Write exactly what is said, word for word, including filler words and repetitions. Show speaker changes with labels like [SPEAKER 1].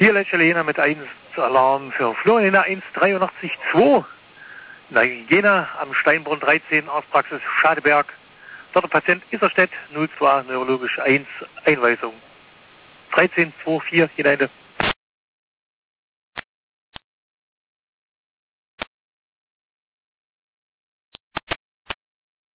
[SPEAKER 1] Hier letzte Jena mit eins Alarm für Florian eins dreiundachtzig zwei. Na, Jena am Steinbrunn dreizehn, Arztpraxis Schadeberg. Dort der Patient Isserstedt, null zwei, neurologisch eins, Einweisung. dreizehn zwei vier, Jena Ende.